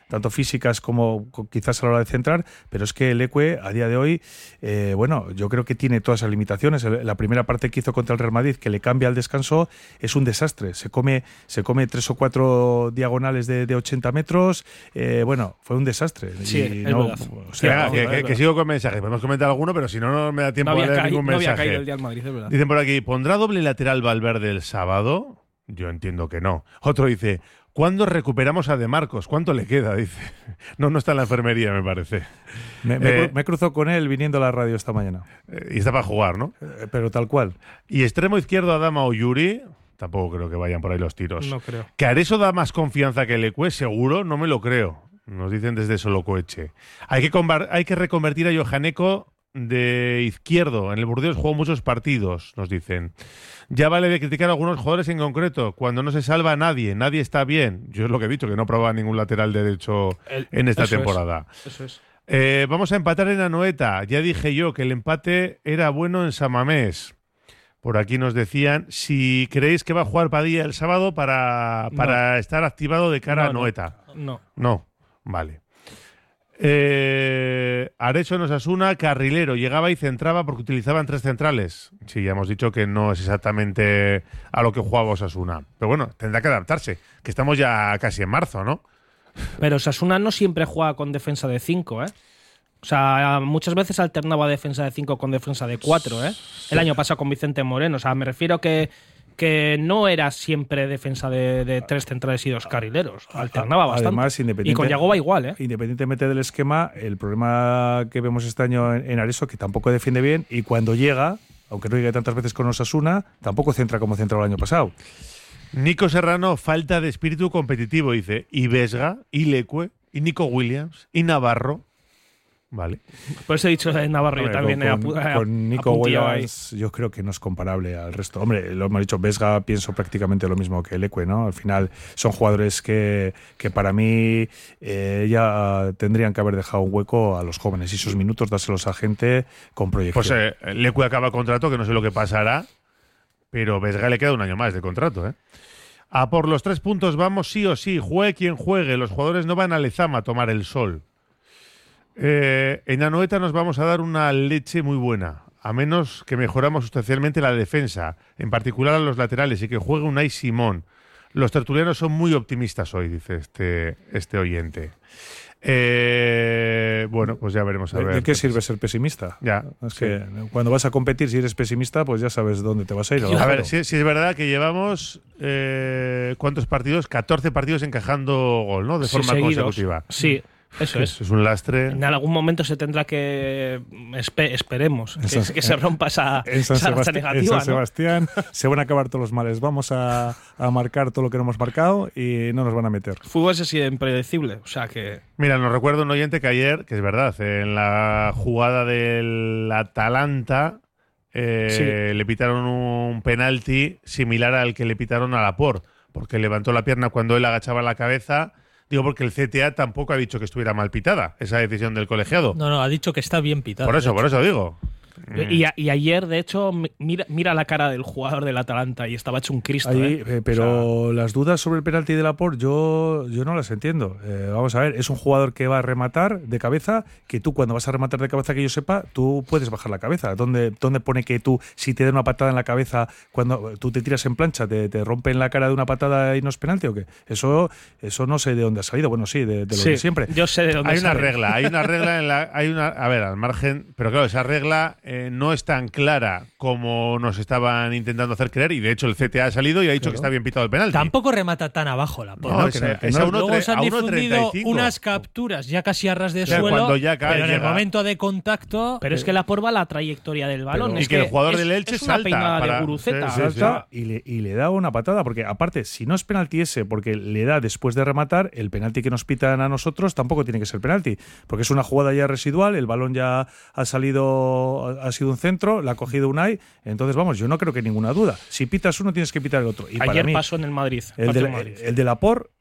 tanto físicas como quizás a la hora de centrar, pero es que Leque a día de hoy, bueno, yo creo que tiene todas esas limitaciones. La primera parte que hizo contra el Real Madrid, que le cambia al descanso, es un desastre. Se come 3 o 4 diagonales de 80 metros, bueno, fue un desastre. Sí, o sea, que sigo con mensajes. Podemos comentar alguno, pero si no, no me da tiempo de leer ningún mensaje. No había caído el día al Madrid, es verdad. Dicen por aquí, ¿pondrá doble lateral Valverde el sábado? Yo entiendo que no. Otro dice, ¿cuándo recuperamos a De Marcos? ¿Cuánto le queda? Dice. No está en la enfermería, me parece. Me cruzó con él viniendo a la radio esta mañana. Y está para jugar, ¿no? Pero tal cual. Y extremo izquierdo, Adama o Yuri. Tampoco creo que vayan por ahí los tiros. No creo. ¿Que Areso da más confianza que Leque? Seguro, no me lo creo. Nos dicen desde Solocoeche. Hay que reconvertir a Johaneko de izquierdo. En el Burdeos jugó muchos partidos, nos dicen. Ya vale de criticar a algunos jugadores en concreto. Cuando no se salva a nadie está bien. Yo es lo que he dicho, que no probaba ningún lateral derecho en esta temporada. Eso es. Vamos a empatar en Anoeta. Ya dije yo que el empate era bueno en San Mamés. Por aquí nos decían si creéis que va a jugar Padilla el sábado para estar activado de cara a Anoeta. No. Vale. Areso en Osasuna, carrilero, llegaba y centraba porque utilizaban 3 centrales. Sí, ya hemos dicho que no es exactamente a lo que jugaba Osasuna. Pero bueno, tendrá que adaptarse, que estamos ya casi en marzo, ¿no? Pero Osasuna no siempre juega con defensa de 5, ¿eh? O sea, muchas veces alternaba defensa de 5 con defensa de 4, ¿eh? El año pasado con Vicente Moreno. O sea, me refiero que no era siempre defensa de 3 centrales y 2 carrileros. Alternaba bastante. Además, y con Yagoba igual, ¿eh? Independientemente del esquema, el problema que vemos este año en Areso, que tampoco defiende bien, y cuando llega, aunque no llegue tantas veces con Osasuna, tampoco centra como centró el año pasado. Nico Serrano, falta de espíritu competitivo, dice. Y Vesga, y Leque, y Nico Williams, y Navarro. Vale. Por eso he dicho de Navarro. Yo también con Nico Williams yo creo que no es comparable al resto. Hombre, lo hemos dicho, Vesga pienso prácticamente lo mismo que Leque, ¿no? Al final son jugadores que para mí ya tendrían que haber dejado un hueco a los jóvenes y sus minutos dárselos a gente con proyección. Pues Leque acaba contrato, que no sé lo que pasará, pero Vesga le queda un año más de contrato, ¿eh? A por los 3 puntos vamos sí o sí, juegue quien juegue, los jugadores no van a Lezama a tomar el sol. En Anoeta nos vamos a dar una leche muy buena, a menos que mejoramos sustancialmente la defensa, en particular a los laterales, y que juegue Unai Simón. Los tertulianos son muy optimistas hoy, dice este oyente. Bueno, pues ya veremos a ver. ¿De qué sirve ser pesimista? Ya, es que cuando vas a competir, si eres pesimista, pues ya sabes dónde te vas a ir. A ver, si es verdad que llevamos ¿cuántos partidos? 14 partidos encajando gol, ¿no? De forma consecutiva. Sí. Eso es. Es un lastre. En algún momento se tendrá que esperemos que se rompa esa racha negativa. En San Sebastián se van a acabar todos los males. Vamos a marcar todo lo que no hemos marcado y no nos van a meter. Fútbol es así impredecible. O sea que. Mira, nos recuerda un oyente que ayer, que es verdad, en la jugada del Atalanta le pitaron un penalti similar al que le pitaron a Laporte, porque levantó la pierna cuando él agachaba la cabeza. Digo, porque el CTA tampoco ha dicho que estuviera mal pitada, esa decisión del colegiado. No, ha dicho que está bien pitada. Por eso digo. Y ayer, de hecho, mira la cara del jugador del Atalanta y estaba hecho un Cristo. Pero las dudas sobre el penalti de Laporte yo no las entiendo. Vamos a ver, es un jugador que va a rematar de cabeza, que tú cuando vas a rematar de cabeza, que yo sepa, tú puedes bajar la cabeza. ¿Dónde pone que tú, si te dan una patada en la cabeza, cuando tú te tiras en plancha, te rompen la cara de una patada y no es penalti o qué? Eso no sé de dónde ha salido. Bueno, sí, de lo de siempre. Yo sé de dónde hay una regla a ver, al margen, pero claro, esa regla no es tan clara como nos estaban intentando hacer creer, y de hecho el CTA ha salido y ha dicho que está bien pitado el penalti. Tampoco remata tan abajo la Laporte. Luego se han difundido unas capturas ya casi a ras de suelo, pero en el momento de contacto. Pero es que Laporte va la trayectoria del balón. Y que el jugador del Elche salta de Guruceta. Salta y le da una patada, porque aparte, si no es penalti ese, porque le da después de rematar, el penalti que nos pitan a nosotros tampoco tiene que ser penalti, porque es una jugada ya residual, el balón ya ha sido un centro, la ha cogido Unai, entonces vamos, yo no creo que ninguna duda. Si pitas uno, tienes que pitar el otro. Y ayer pasó en el Madrid. El de Laporte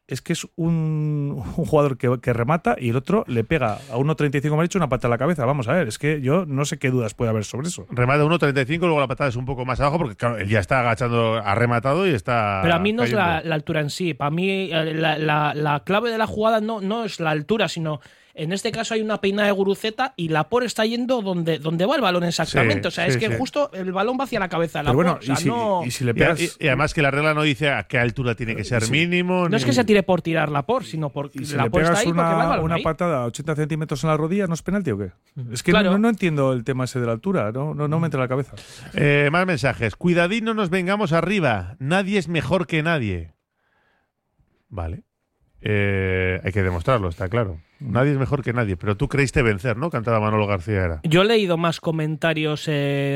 es que es un jugador que remata y el otro le pega a 1.35, me ha dicho, una pata a la cabeza. Vamos a ver, es que yo no sé qué dudas puede haber sobre eso. Remata 1.35, luego la patada es un poco más abajo porque claro, él ya está agachando, ha rematado y está. Pero a mí no cayendo. es la altura en sí. Para mí la clave de la jugada no es la altura, sino en este caso hay una peinada de Guruceta y Laporte está yendo donde va el balón exactamente. Sí, o sea, sí, es que sí. justo el balón va hacia la cabeza de Pero Laporte. bueno, y si le pegas. Y además que la regla no dice a qué altura tiene que ser mínimo. No es que se tire por tirar Laporte, sino porque Y si le Laporte está pegas ahí porque va el balón una ahí. patada a 80 centímetros en la rodilla, ¿no es penalti o qué? Es que Claro. no entiendo el tema ese de la altura, no me entra en la cabeza. Más mensajes. Cuidadín, no nos vengamos arriba. Nadie es mejor que nadie. Vale. Hay que demostrarlo, está claro. Nadie es mejor que nadie. Pero tú creíste vencer, ¿no? Cantaba Manolo García era. Yo he leído más comentarios,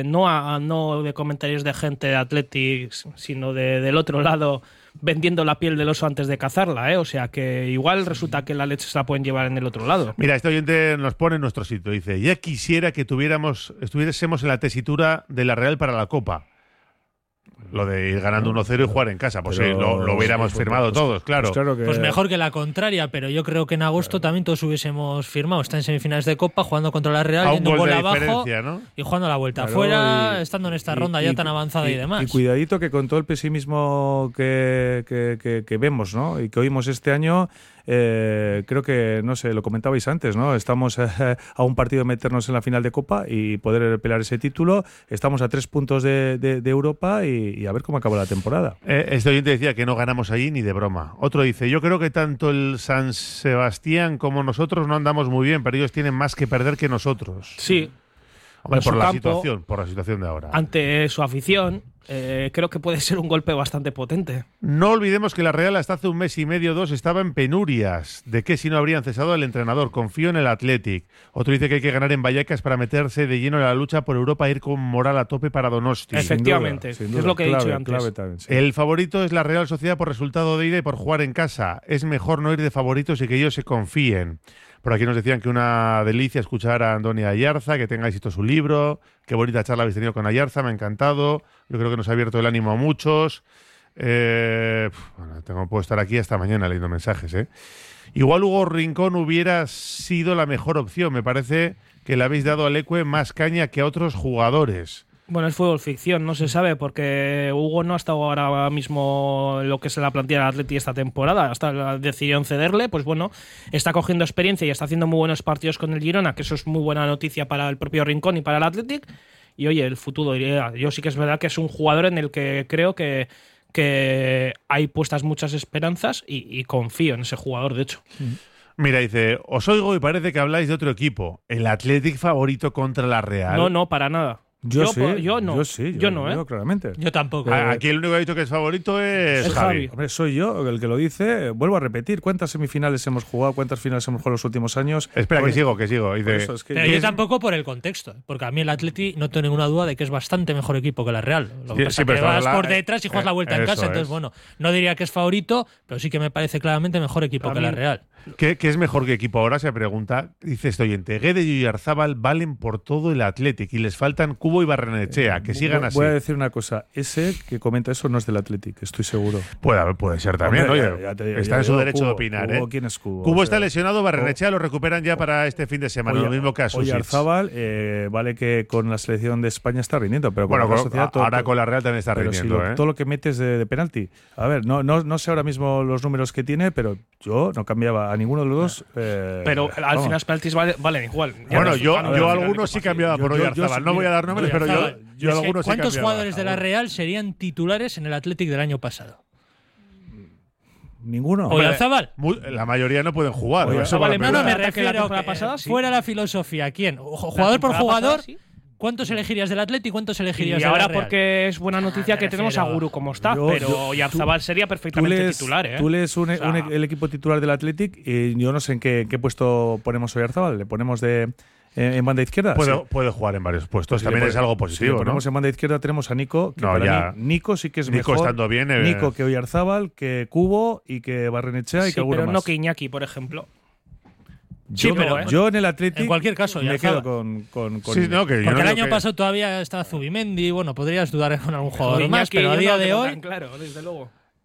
no de comentarios de gente de Athletics, sino del otro lado, vendiendo la piel del oso antes de cazarla, ¿eh? O sea que igual resulta que la leche se la pueden llevar en el otro lado. Mira, este oyente nos pone en nuestro sitio. Dice, ya quisiera que estuviésemos en la tesitura de la Real para la Copa. Lo de ir ganando 1-0 y jugar en casa. Pues Pero- sí, lo hubiéramos firmado todos, claro. Pues mejor que la contraria, pero yo creo que en agosto también todos hubiésemos firmado. Está en semifinales de Copa, jugando contra la Real, A un yendo un gol gol de abajo diferencia, ¿no? y jugando la vuelta Claro, afuera, estando en esta ronda ya tan avanzada y demás. Y cuidadito que con todo el pesimismo que vemos, ¿no? Y que oímos este año, creo que, no sé, lo comentabais antes, ¿no? Estamos a un partido de meternos en la final de Copa y poder pelear ese título. Estamos a 3 puntos de Europa y a ver cómo acaba la temporada. Este oyente decía que no ganamos allí ni de broma. Otro dice, yo creo que tanto el San Sebastián como nosotros no andamos muy bien, pero ellos tienen más que perder que nosotros. Sí. Hombre, en su por la campo, situación de ahora. Ante su afición, creo que puede ser un golpe bastante potente. No olvidemos que la Real hasta hace un mes y medio, 2, estaba en penurias. ¿De qué si no habrían cesado al entrenador? Confío en el Athletic. Otro dice que hay que ganar en Vallecas para meterse de lleno en la lucha por Europa e ir con moral a tope para Donosti. Efectivamente, Sin es duda, lo que he clave, dicho antes. clave también, sí. El favorito es la Real Sociedad por resultado de ida y por jugar en casa. Es mejor no ir de favoritos y que ellos se confíen. Por aquí nos decían que una delicia escuchar a Andoni Ayarza, que tenga éxito su libro. Qué bonita charla habéis tenido con Ayarza, me ha encantado. Yo creo que nos ha abierto el ánimo a muchos. Puedo estar aquí hasta mañana leyendo mensajes. Igual Hugo Rincón hubiera sido la mejor opción. Me parece que le habéis dado al Ecue más caña que a otros jugadores. Bueno, es fútbol ficción, no se sabe, porque Hugo no ha estado ahora mismo en lo que es la plantilla del Atleti esta temporada. Hasta decidieron cederle, pues bueno, está cogiendo experiencia y está haciendo muy buenos partidos con el Girona, que eso es muy buena noticia para el propio Rincón y para el Athletic. Y oye, el futuro, yo sí que es verdad que es un jugador en el que creo que hay puestas muchas esperanzas y confío en ese jugador, de hecho. Mira, dice, os oigo y parece que habláis de otro equipo. ¿El Athletic favorito contra la Real? No, para nada. Yo no, yo claramente. Yo tampoco. Aquí el único que ha dicho que es favorito es Javi. Hombre, soy yo el que lo dice. Vuelvo a repetir, ¿cuántas semifinales hemos jugado? ¿Cuántas finales hemos jugado en los últimos años? Espera, Pues, que sigo. Dice, por eso es que Pero yo tampoco por el contexto, porque a mí el Atleti no tengo ninguna duda de que es bastante mejor equipo que la Real. Lo que pasa es que vas por detrás y juegas la vuelta en casa, entonces bueno, no diría que es favorito, pero sí que me parece claramente mejor equipo que la Real. ¿Qué es mejor que equipo ahora? Se pregunta. Dice este oyente, Guede y Oyarzábal valen por todo el Athletic y les faltan Cubo y Barrenechea, que sigan así. Voy a decir una cosa, ese que comenta eso no es del Athletic, estoy seguro. Puede ser también, Hombre, oye. ya te digo, está en su derecho Cubo, de opinar, Cubo, ¿quién es Cubo? Cubo O está sea, lesionado, Barrenechea lo recuperan ya para este fin de semana, lo mismo que a Susic. Oyarzábal, vale que con la selección de España está rindiendo, pero con Bueno, la Real Sociedad, ahora con la Real también está pero rindiendo, todo lo que metes de penalti. A ver, no sé ahora mismo los números que tiene, pero yo no cambiaba a ninguno de los dos. Pero al final los penaltis valen igual. Bueno, yo algunos sí cambiaba por Oyarzábal. No voy a dar nombres, pero yo algunos sí ¿Cuántos cambiaba. jugadores de la Real serían titulares en el Athletic del año pasado? Ninguno. ¿Oyarzábal? La mayoría no pueden jugar. Oyarzábal, No, me que la refiero temporada que pasada, sí. fuera la filosofía. ¿Quién? Jugador por jugador. Pasada, sí. ¿Cuántos elegirías del Athletic y cuántos elegirías Y de la ahora Real? porque es buena noticia que tenemos a Guru como está, pero Oyarzábal sería perfectamente titular. Tú lees el equipo titular del Athletic y yo no sé en qué puesto ponemos a Oyarzábal. ¿Le ponemos en banda izquierda? Puede jugar en varios puestos, Si también le es algo Si positivo, le ponemos ¿no? en banda izquierda tenemos a Nico, que No, para ya. mí, Nico sí que es Nico mejor. estando bien, Nico que Oyarzábal, que Cubo y que Barrenechea y Sí, que alguno pero más. no que Iñaki, por ejemplo. Sí, pero Yo en el Athletic en cualquier caso, me Oyarzábal. quedo con Sí, no, que yo Porque no el digo año que- pasado todavía estaba Zubimendi, bueno, podrías dudar con algún jugador Iñaki más, pero a yo día no lo de tengo hoy… tan claro, desde luego.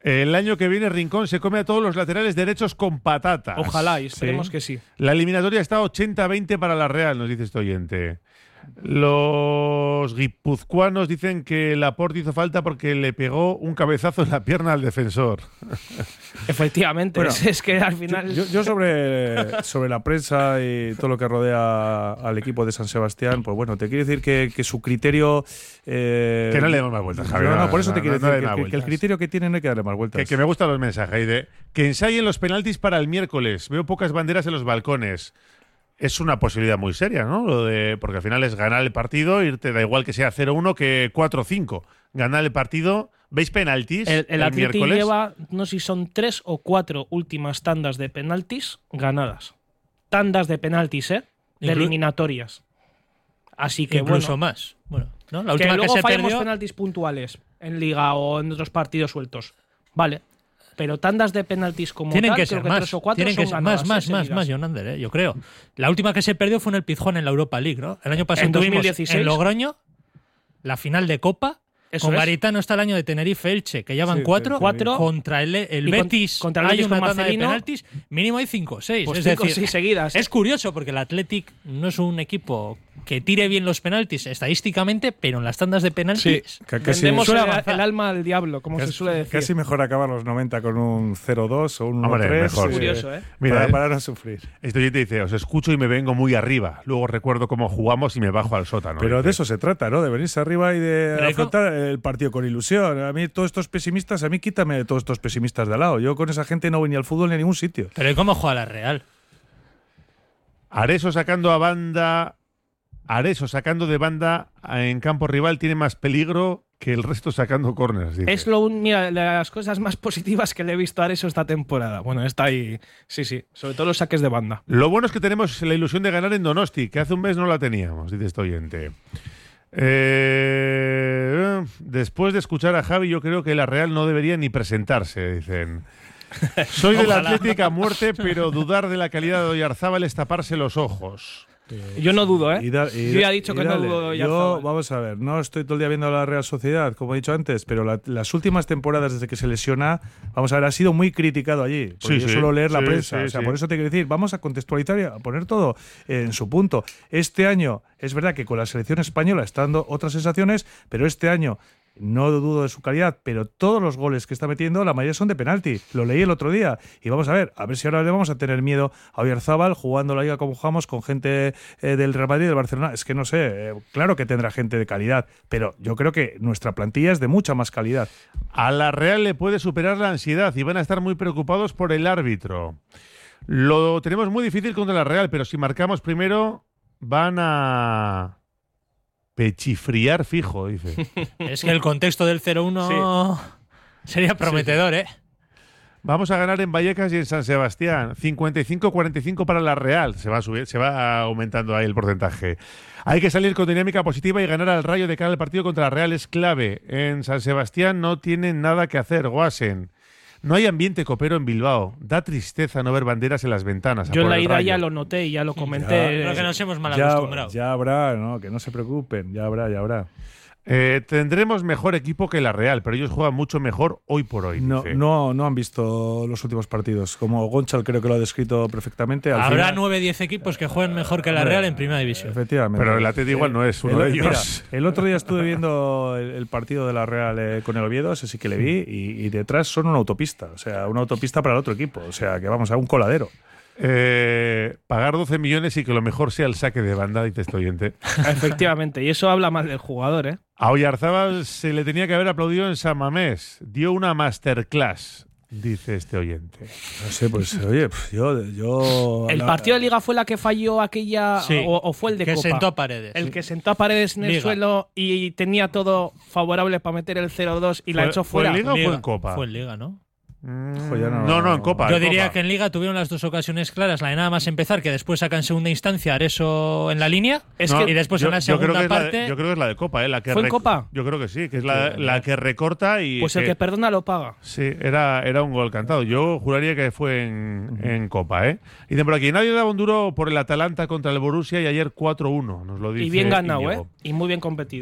El año que viene Rincón se come a todos los laterales derechos con patatas. Ojalá, y esperemos que sí. La eliminatoria está 80-20 para la Real, nos dice este oyente. Los guipuzcoanos dicen que Laporte hizo falta porque le pegó un cabezazo en la pierna al defensor. Efectivamente, Bueno, es que al final… Yo sobre la prensa y todo lo que rodea al equipo de San Sebastián, pues bueno, te quiero decir que su criterio… que no le demos más vueltas, Javier. No, por eso te quiero decir que el criterio que tienen no hay que darle más vueltas. Que me gustan los mensajes. De que ensayen los penaltis para el miércoles. Veo pocas banderas en los balcones. Es una posibilidad muy seria, ¿no? Porque al final es ganar el partido, irte, da igual que sea 0-1 que 4-5. Ganar el partido. ¿Veis penaltis? El Atleti miércoles lleva, no sé si son 3 o 4 últimas tandas de penaltis ganadas. Tandas de penaltis, de eliminatorias. Así que incluso bueno, más. Bueno, ¿no? La que última luego que se fallamos perdió. penaltis puntuales en Liga o en otros partidos sueltos. Vale. Pero tandas de penaltis como Tienen tal, que ser creo más. 3 o 4 Tienen son que ser ganadas, más, Jonander, yo creo. La última que se perdió fue en el Pizjuán en la Europa League, ¿no? El año pasado en tuvimos 2016. en Logroño la final de Copa. Eso con es. Garitano está el año de Tenerife-Elche, que ya van Sí, 4. cuatro. Contra el Y Betis contra el hay Betis una con tanda de Marcelino. penaltis. Mínimo hay 5 o 6. Pues es 5 o decir, 6 seguidas. es curioso porque el Athletic no es un equipo que tire bien los penaltis estadísticamente, pero en las tandas de penaltis Vendemos suele el avanzar. alma al diablo, como se suele decir. Casi mejor acabar los 90 con un 0-2 o un 1-3. Hombre, mejor. Curioso, Mira, para no sufrir. este oyente dice, os escucho y me vengo muy arriba. Luego recuerdo cómo jugamos y me bajo al sótano. Pero dice. de eso se trata, ¿no? De venirse arriba y de Pero afrontar el partido con ilusión. A mí todos estos pesimistas, quítame de todos estos pesimistas de al lado. Yo con esa gente no voy ni al fútbol ni a ningún sitio. Pero ¿y cómo juega la Real? Areso sacando de banda en campo rival tiene más peligro que el resto sacando córneres. Dice. Es mira, las cosas más positivas que le he visto a Areso esta temporada. Bueno, está ahí. Sí. Sobre todo los saques de banda. Lo bueno es que tenemos la ilusión de ganar en Donosti, que hace un mes no la teníamos, dice este oyente. Después de escuchar a Javi, yo creo que la Real no debería ni presentarse, dicen. Soy del Atlético a muerte, pero dudar de la calidad de Oyarzábal es taparse los ojos. Yo no dudo, ¿eh? Yo ya he dicho que no dudo de Oyarzábal. Vamos a ver, no estoy todo el día viendo a la Real Sociedad, como he dicho antes, pero las últimas temporadas desde que se lesiona, vamos a ver, ha sido muy criticado allí. Porque yo suelo leer la prensa. Por eso te quiero decir, vamos a contextualizar y a poner todo en su punto. Este año, es verdad que con la selección española está dando otras sensaciones, pero este año no dudo de su calidad, pero todos los goles que está metiendo, la mayoría son de penalti. Lo leí el otro día. Y vamos a ver si ahora le vamos a tener miedo a Oyarzábal jugando la liga como jugamos con gente del Real Madrid y del Barcelona. Es que no sé, claro que tendrá gente de calidad, pero yo creo que nuestra plantilla es de mucha más calidad. A la Real le puede superar la ansiedad y van a estar muy preocupados por el árbitro. Lo tenemos muy difícil contra la Real, pero si marcamos primero, van a pechifriar fijo, dice. Es que el contexto del 0-1 sería prometedor, ¿eh? Vamos a ganar en Vallecas y en San Sebastián. 55-45 para la Real. Se va aumentando ahí el porcentaje. Hay que salir con dinámica positiva y ganar al Rayo de cara al partido contra la Real es clave. En San Sebastián no tienen nada que hacer, Guasen. No hay ambiente copero en Bilbao. Da tristeza no ver banderas en las ventanas. Yo en la ida Rayo. ya lo noté y ya lo comenté. Creo que nos hemos mal acostumbrado. Ya habrá, ¿no? Que no se preocupen, ya habrá. Tendremos mejor equipo que la Real, pero ellos juegan mucho mejor hoy por hoy. No han visto los últimos partidos. Como Gonchal creo que lo ha descrito perfectamente. Habrá 9-10 equipos que jueguen mejor que la Real en Primera División. Efectivamente. Pero el Atleti igual no es uno de ellos. Mira, el otro día estuve viendo el partido de la Real con el Oviedo, ese sí que le vi, y detrás son una autopista. O sea, una autopista para el otro equipo. O sea, que vamos a un coladero. Pagar 12 millones y que lo mejor sea el saque de banda, dice este oyente. Efectivamente, y eso habla mal del jugador, ¿eh? A Oyarzábal se le tenía que haber aplaudido en San Mamés. Dio una masterclass, dice este oyente. No sé, pues oye, yo ¿El partido de Liga fue la que falló aquella o fue el de que Copa? sentó a Paredes. El que sentó a Paredes en el suelo y tenía todo favorable para meter el 0-2 y la echó fuera. ¿Fue en Liga o fue en Copa? Fue en Liga, ¿no? No, en Copa. Yo diría que en Liga tuvieron las dos ocasiones claras, la de nada más empezar, que después sacan segunda instancia Areso en la línea, y después en la segunda parte… yo creo que es la de Copa, la que ¿Fue en Copa? Yo creo que sí, que es la que recorta y… Pues el que perdona lo paga. Sí, era un gol cantado. Yo juraría que fue en Copa, ¿eh? Y dicen por aquí, nadie daba un duro por el Atalanta contra el Borussia y ayer 4-1, nos lo dice Y bien ganado, Íñigo. ¿eh? Y muy bien competido.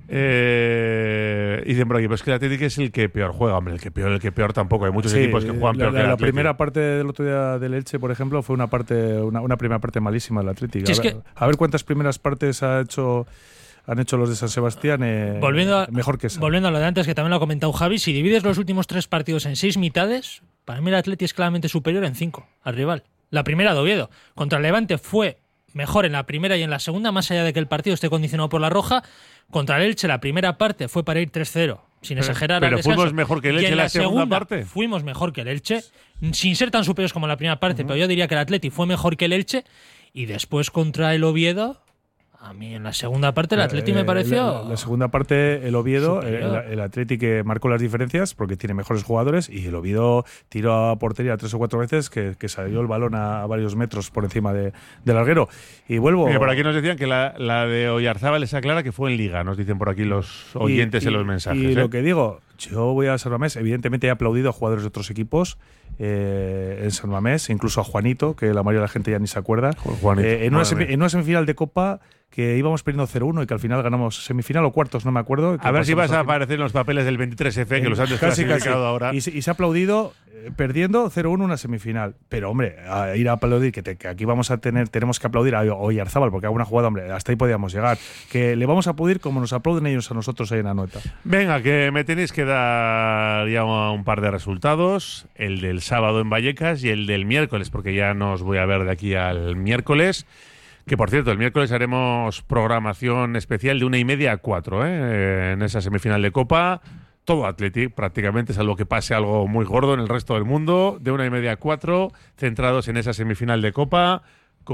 Dicen por aquí, pues que el Atlético es el que peor juega. Hombre, el que peor tampoco. Hay muchos equipos que juegan peor que el Atlético. La primera parte del otro día del Elche, por ejemplo, fue una primera parte malísima del Atlético. A ver cuántas primeras partes han hecho los de San Sebastián mejor que esa. Volviendo a lo de antes, que también lo ha comentado Javi, si divides los últimos 3 partidos en 6 mitades, para mí el Atlético es claramente superior en 5 al rival. La primera de Oviedo. Contra el Levante fue mejor en la primera y en la segunda, más allá de que el partido esté condicionado por la roja. Contra el Elche la primera parte fue para ir 3-0, sin exagerar. Pero al descanso. fuimos mejor que el Elche en la segunda parte. Fuimos mejor que el Elche, sin ser tan superiores como la primera parte, pero yo diría que el Atleti fue mejor que el Elche. Y después contra el Oviedo, a mí en la segunda parte el Atleti me pareció... La segunda parte, el Oviedo, el Atleti que marcó las diferencias porque tiene mejores jugadores, y el Oviedo tiró a portería 3 o 4 veces que salió el balón a varios metros por encima del larguero. Y vuelvo... Mira, por aquí nos decían que la de Oyarzábal es clara que fue en Liga, nos dicen por aquí los oyentes en los mensajes. Y lo que digo, yo voy a San Mamés, evidentemente he aplaudido a jugadores de otros equipos en San Mamés, incluso a Juanito, que la mayoría de la gente ya ni se acuerda. En una semifinal de Copa que íbamos perdiendo 0-1 y que al final ganamos semifinal o cuartos, no me acuerdo. A ver si vas a aparecer en los papeles del 23F, que los han desclasificado ahora. Y se ha aplaudido perdiendo 0-1 una semifinal. Pero, hombre, a ir a aplaudir, que aquí tenemos que aplaudir a Oyarzábal, porque haga una jugada, hombre, hasta ahí podíamos llegar. Que le vamos a aplaudir como nos aplauden ellos a nosotros ahí en Anoeta. Venga, que me tenéis que dar ya un par de resultados. El del sábado en Vallecas y el del miércoles, porque ya no os voy a ver de aquí al miércoles. Que, por cierto, el miércoles haremos programación especial de 1:30 a 4, en esa semifinal de Copa. Todo Athletic, prácticamente, salvo que pase algo muy gordo en el resto del mundo. De 1:30 a 4, centrados en esa semifinal de Copa,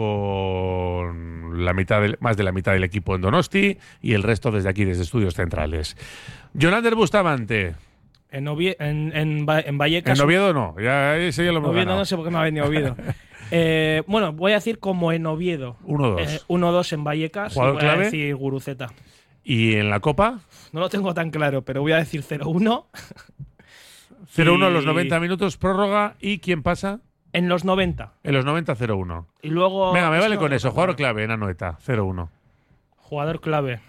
con más de la mitad del equipo en Donosti y el resto desde aquí, desde Estudios Centrales. Jonander Bustamante. En Vallecas. En Oviedo no, ese ya lo hemos ganado. No sé por qué me ha venido Oviedo. Bueno, voy a decir como en Oviedo. 1-2. 1-2 en Vallecas. ¿Jugador voy clave? a decir Guruceta. ¿Y en la Copa? No lo tengo tan claro, pero voy a decir 0-1. 0-1 a los 90 minutos, prórroga. ¿Y quién pasa? En los 90. En los 90, 0-1. Y luego... Venga, me vale con eso. Jugador clave en Anoeta, 0-1. Jugador clave.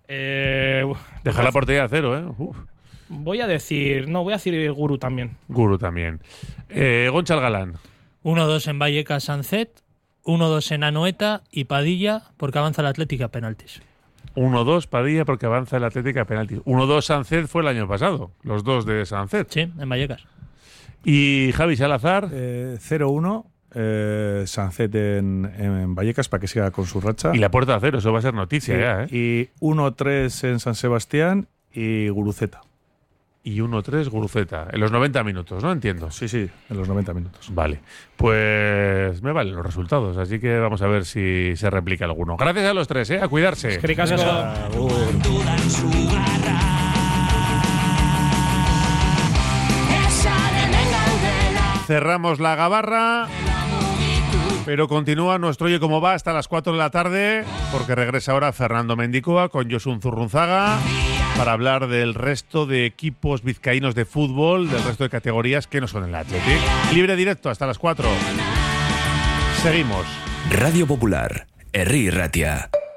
Deja la portería a 0, ¿eh? Voy a decir Guru también. Guru también. Gonçal Galán. 1-2 en Vallecas Sancet, 1-2 en Anoeta y Padilla, porque avanza el Atlético a penaltis. 1-2 Padilla porque avanza el Atlético a penaltis. 1-2 Sancet fue el año pasado, los dos de Sancet. Sí, en Vallecas. ¿Y Javi Salazar? 0-1 Sancet en Vallecas para que siga con su racha. Y la puerta a 0, eso va a ser noticia ya, ¿eh? Y 1-3 en San Sebastián y Guruceta. Y 1-3 Guruceta. En los 90 minutos, ¿no? Entiendo. Sí, en los 90 minutos. Vale. Pues me valen los resultados, así que vamos a ver si se replica alguno. Gracias a los tres, ¿eh? A cuidarse. Es que cerramos la gabarra, pero continúa nuestro Oye Cómo Va hasta las 4 de la tarde, porque regresa ahora Fernando Mendicoa con Josun Zurrunzaga para hablar del resto de equipos vizcaínos de fútbol, del resto de categorías que no son el Athletic. Libre directo hasta las 4. Seguimos. Radio Popular, Herri Ratia.